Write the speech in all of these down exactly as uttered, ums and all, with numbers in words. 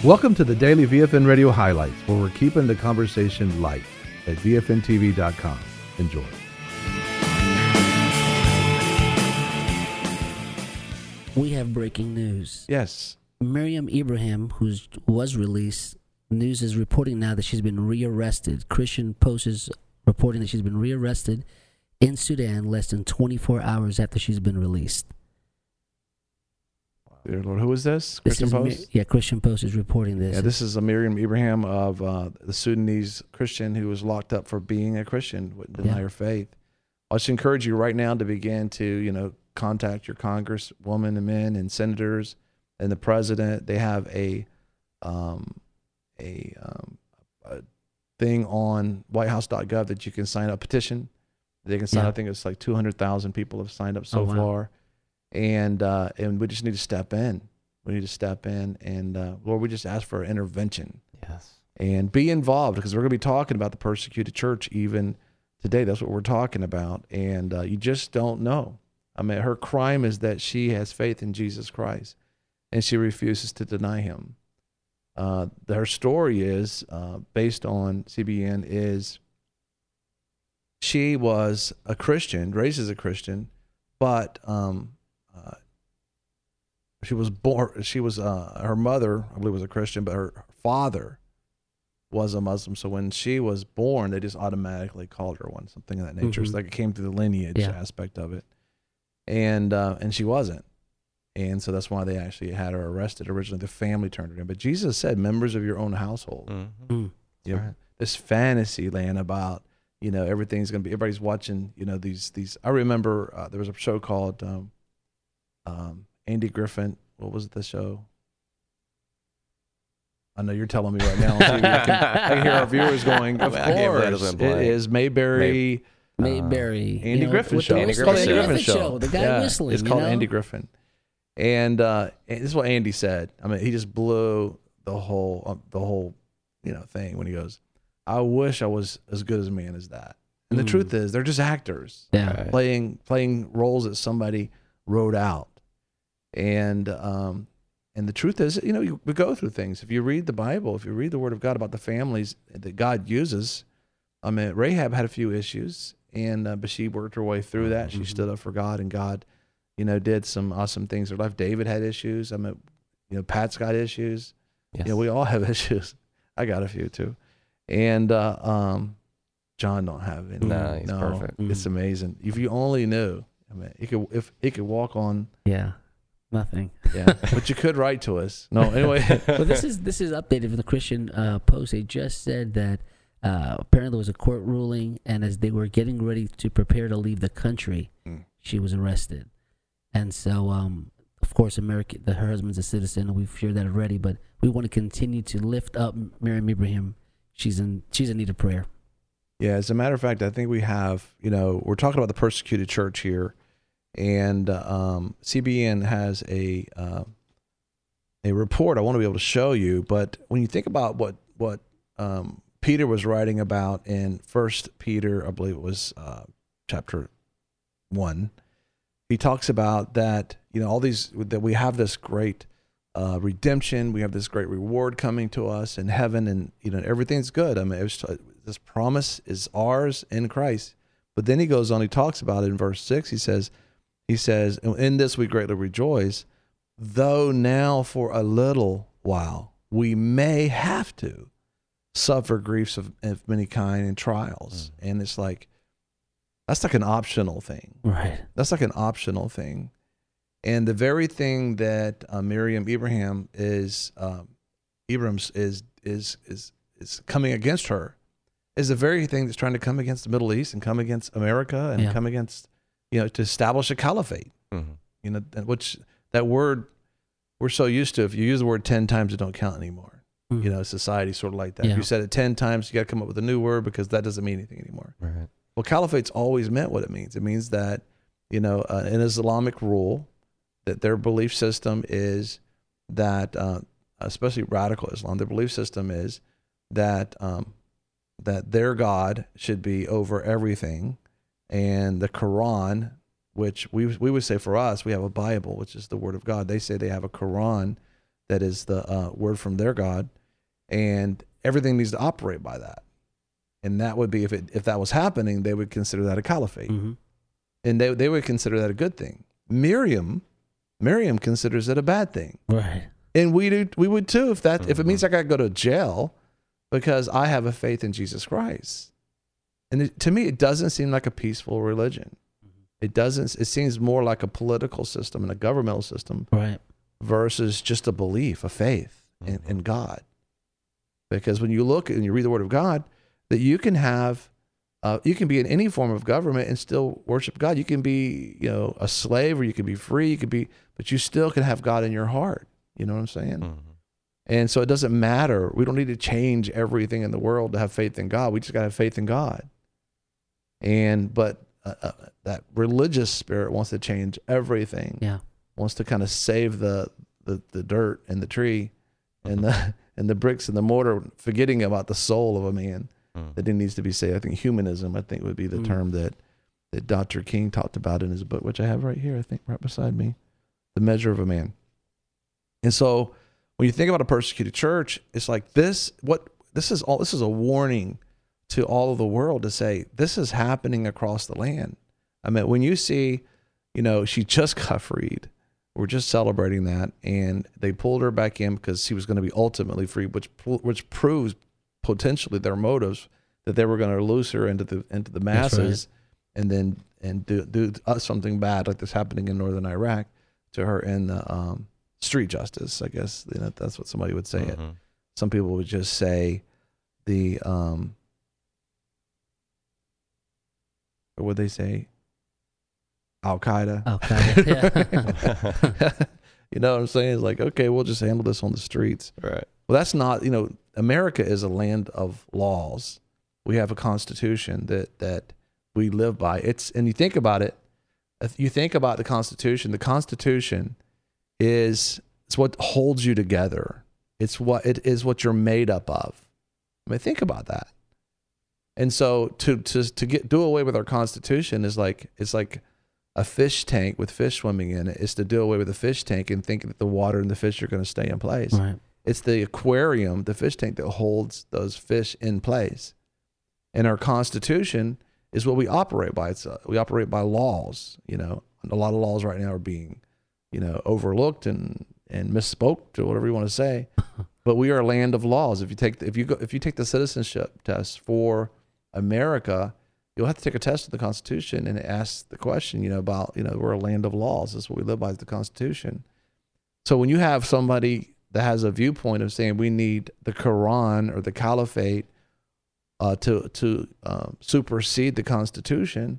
Welcome to the Daily V F N Radio Highlights, where we're keeping the conversation light at V F N T V dot com. Enjoy. We have breaking news. Yes. Miriam Ibrahim, who was released, news is reporting now that she's been rearrested. Christian Post is reporting that she's been rearrested in Sudan less than twenty-four hours after she's been released. Dear Lord, who is this? This Christian is Post? Mi- yeah, Christian Post is reporting this. Yeah, this is a Miriam Ibrahim of uh, the Sudanese Christian who was locked up for being a Christian, wouldn't deny Yeah. her faith. I just encourage you right now to begin to, you know, contact your congresswomen and men and senators and the president. They have a um, a, um, a thing on white house dot gov that you can sign up, petition. They can sign Yeah. up. I think it's like two hundred thousand people have signed up so Oh, wow. far. And uh, and we just need to step in. We need to step in. And uh, Lord, we just ask for intervention. Yes. And be involved, because we're going to be talking about the persecuted church even today. That's what we're talking about. And uh, you just don't know. I mean, her crime is that she has faith in Jesus Christ and she refuses to deny him. Uh, her story is, uh, based on C B N, is she was a Christian, raised as a Christian, but um, uh, she was born, she was, uh, her mother, I believe, was a Christian, but her father was a Muslim. So when she was born, they just automatically called her one, something of that nature. Mhm. It's like it came through the lineage Yeah. aspect of it. And uh, and she wasn't. And so that's why they actually had her arrested. Originally, the family turned her in. But Jesus said, members of your own household. Mm-hmm. Mm. You know, Right. this fantasy land about, you know, everything's going to be, everybody's watching, you know, these, these, I remember uh, there was a show called um, um, Andy Griffin. What was the show? I know you're telling me right now. On T V. I, can, I can hear our viewers going, of I can't believe course, it's it been playing. is Mayberry. Mayberry. Uh, Andy Griffin with show. The Andy It's whistle- called Griffin Andy show. Griffin show. The guy Yeah, whistling. It's called you know? Andy Griffin. And uh, and this is what Andy said. I mean, he just blew the whole uh, the whole you know thing when he goes, "I wish I was as good as a man as that." And the Mm. truth is, they're just actors Yeah. Right. playing playing roles that somebody wrote out. And um and the truth is, you know, you, we go through things. If you read the Bible, if you read the Word of God about the families that God uses, I mean, Rahab had a few issues, and uh, but she worked her way through that. She Mhm. stood up for God, and God, you know, did some awesome things in her life. David had issues. I mean, you know, Pat's got issues. Yes. You know, we all have issues. I got a few too, and uh, um, John don't have any. No, he's perfect. It's amazing. If you only knew, I mean, he could if he could walk on. Yeah. Nothing. Yeah, but you could write to us. No, anyway. Well, this is this is updated from the Christian uh, Post. They just said that uh, apparently there was a court ruling, and as they were getting ready to prepare to leave the country, Mm. she was arrested. And so, um, of course, America, the, her husband's a citizen, and we've shared that already. But we want to continue to lift up Miriam Ibrahim. She's in she's in need of prayer. Yeah, as a matter of fact, I think we have, you know, we're talking about the persecuted church here, and um, C B N has a uh, a report I want to be able to show you. But when you think about what what um, Peter was writing about in First Peter, I believe it was uh, chapter one, he talks about that, you know, all these, that we have this great uh, redemption, we have this great reward coming to us in heaven, and you know everything's good. I mean, it was, this promise is ours in Christ. But then he goes on, he talks about it in verse six. He says, he says, in this we greatly rejoice, though now for a little while we may have to suffer griefs of, of many kind and trials. Mm. And it's like, that's like an optional thing. Right. That's like an optional thing. And the very thing that uh, Miriam Ibrahim is, um, Ibrahim's is, is, is, is coming against her is the very thing that's trying to come against the Middle East and come against America and Yeah. come against, you know, to establish a caliphate. Mm-hmm. You know, which that word we're so used to. If you use the word ten times, it don't count anymore. Mm. You know, society's sort of like that. Yeah. If you said it ten times, you got to come up with a new word because that doesn't mean anything anymore. Right. Well, caliphate's always meant what it means. It means that, you know, uh, an Islamic rule, that their belief system is that, uh, especially radical Islam, their belief system is that um, that their God should be over everything, and the Quran, which we we would say for us, we have a Bible, which is the Word of God. They say they have a Quran, that is the uh, word from their God, and everything needs to operate by that. And that would be, if it if that was happening, they would consider that a caliphate, Mm-hmm. and they they would consider that a good thing. Miriam, Miriam considers it a bad thing, Right. and we do we would too if that Mm-hmm. if it means I got to go to jail because I have a faith in Jesus Christ. And it, to me, it doesn't seem like a peaceful religion. It doesn't. It seems more like a political system and a governmental system Right. versus just a belief, a faith in, in God. Because when you look and you read the Word of God, that you can have, uh, you can be in any form of government and still worship God. You can be, you know, a slave, or you can be free. You can be, but you still can have God in your heart. You know what I'm saying? Mhm. And so it doesn't matter. We don't need to change everything in the world to have faith in God. We just got to have faith in God. And but uh, uh, that religious spirit wants to change everything. Yeah. Wants to kind of save the, the the dirt and the tree and the and the bricks and the mortar, forgetting about the soul of a man Mm. that it needs to be saved. I think humanism, I think, would be the Mm. term that that Doctor King talked about in his book, which I have right here, I think, right beside me, The Measure of a Man. And so when you think about a persecuted church, it's like this, what this is all this is a warning to all of the world to say, this is happening across the land. I mean, when you see, you know, she just got freed, we're just celebrating that, and they pulled her back in because she was going to be ultimately free, which which proves potentially their motives, that they were going to lose her into the into the masses, and then and do do something bad like this happening in northern Iraq to her in the um, street justice. I guess, you know, that's what somebody would say. It. Mhm. Some people would just say the um, what would they say? Al Qaeda. Okay. Yeah. You know what I'm saying? It's like, okay, we'll just handle this on the streets. Right. Well, that's not, you know, America is a land of laws. We have a constitution that that we live by. It's, and you think about it, if you think about the Constitution, the Constitution is it's what holds you together. It's what it is what you're made up of. I mean, think about that. And so to to to get do away with our Constitution is like it's like a fish tank with fish swimming in it. Is to do away with the fish tank and think that the water and the fish are going to stay in place. Right. It's the aquarium, the fish tank, that holds those fish in place. And our Constitution is what we operate by. It's uh, we operate by laws. You know, a lot of laws right now are being, you know, overlooked and and misspoke to whatever you want to say. But we are a land of laws. If you take if you go if you take the citizenship test for America, you'll have to take a test of the Constitution and ask the question, you know, about, you know, we're a land of laws. That's what we live by, is the Constitution. So when you have somebody that has a viewpoint of saying we need the Quran or the Caliphate uh, to to um, supersede the Constitution,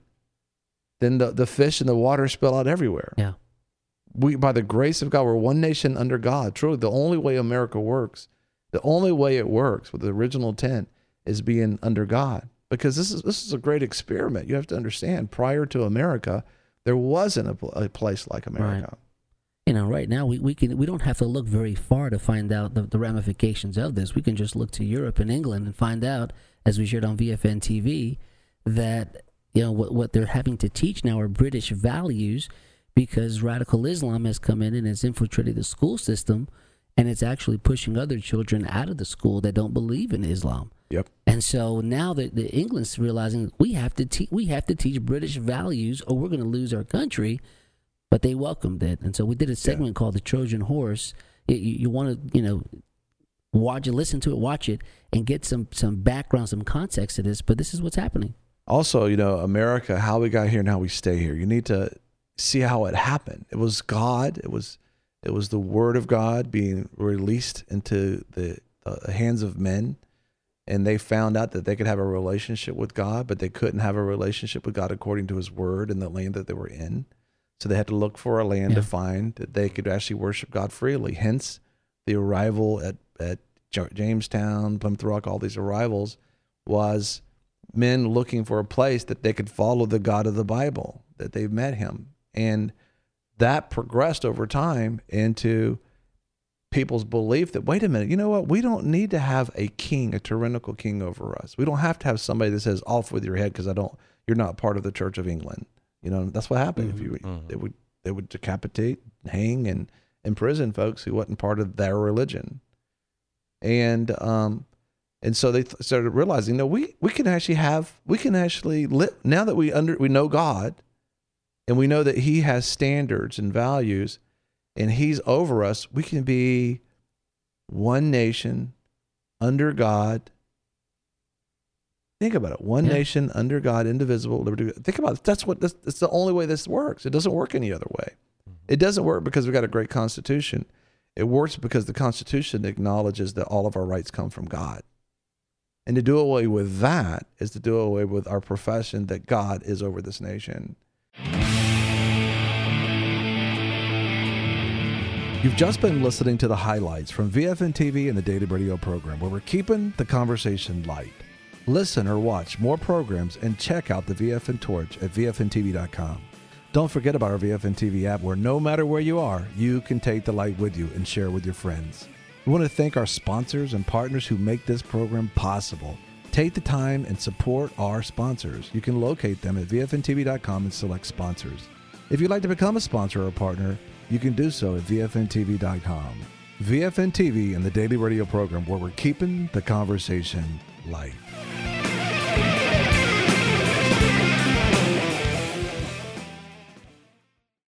then the, the fish in the water spill out everywhere. Yeah. We, by the grace of God, we're one nation under God. Truly, the only way America works, the only way it works with the original intent is being under God. Because this is this is a great experiment. You have to understand, prior to America, there wasn't a, a place like America. Right. You know, right now we, we can we don't have to look very far to find out the, the ramifications of this. We can just look to Europe and England and find out, as we shared on V F N T V, that, you know, what what they're having to teach now are British values, because radical Islam has come in and has infiltrated the school system, and it's actually pushing other children out of the school that don't believe in Islam. Yep. And so now that the England's realizing we have to te- we have to teach British values or we're going to lose our country. But they welcomed it, and so we did a segment yeah. called "The Trojan Horse." You, you, you want to, you know, watch it, listen to it, watch it, and get some some background, some context to this. But this is what's happening. Also, you know, America, how we got here and how we stay here. You need to see how it happened. It was God. It was it was the Word of God being released into the, the hands of men, and they found out that they could have a relationship with God, but they couldn't have a relationship with God according to His Word in the land that they were in. So they had to look for a land yeah. to find that they could actually worship God freely. Hence, the arrival at, at Jamestown, Plymouth Rock, all these arrivals was men looking for a place that they could follow the God of the Bible, that they met Him. And that progressed over time into people's belief that, wait a minute, you know what? We don't need to have a king, a tyrannical king over us. We don't have to have somebody that says, off with your head because I don't, you're not part of the Church of England. You know, that's what happened. Mm-hmm. If you, mm-hmm. they would they would decapitate, hang, and imprison folks who wasn't part of their religion. And um, and so they th- started realizing, no, we we can actually have we can actually live now that we under we know God, and we know that He has standards and values, and He's over us. We can be one nation under God. Think about it. One Yeah. nation under God, indivisible, liberty. Think about it. That's what. That's, that's the only way this works. It doesn't work any other way. It doesn't work because we've got a great Constitution. It works because the Constitution acknowledges that all of our rights come from God. And to do away with that is to do away with our profession that God is over this nation. You've just been listening to the highlights from V F N T V and the Daily Radio program, where we're keeping the conversation light. Listen or watch more programs and check out the V F N Torch at V F N T V dot com. Don't forget about our V F N T V app, where no matter where you are, you can take the light with you and share with your friends. We want to thank our sponsors and partners who make this program possible. Take the time and support our sponsors. You can locate them at V F N T V dot com and select sponsors. If you'd like to become a sponsor or a partner, you can do so at V F N T V dot com. V F N T V and the Daily Radio program, where we're keeping the conversation light.